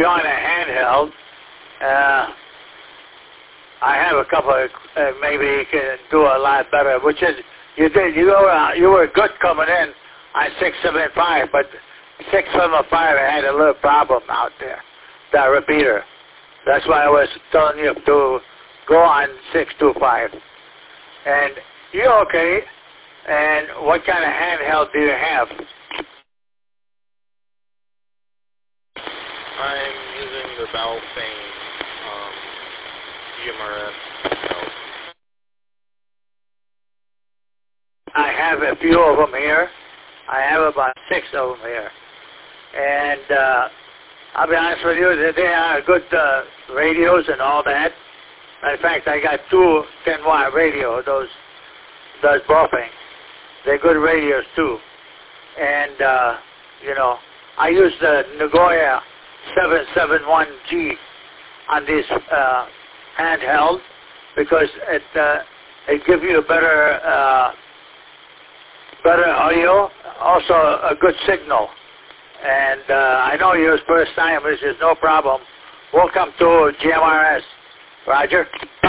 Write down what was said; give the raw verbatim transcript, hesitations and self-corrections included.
you on a handheld, uh, I have a couple of, uh, maybe you can do a lot better, which is, you did, you were, uh, you were good coming in on six seven five, but six seven five had a little problem out there, that repeater. That's why I was telling you to go on six two five. And you're okay, and what kind of handheld do you have? I'm using the Baofeng um, G M R S. I have a few of them here. I have about six of them here. And uh, I'll be honest with you, they are good uh, radios and all that. In fact, I got two ten watt radios, those, those Baofeng. They're good radios too. And, uh, you know, I use the Nagoya seven seven one G on this uh, handheld because it uh, it gives you a better uh, better audio, also a good signal. And uh, I know you're first time, which is no problem. Welcome to G M R S. Roger.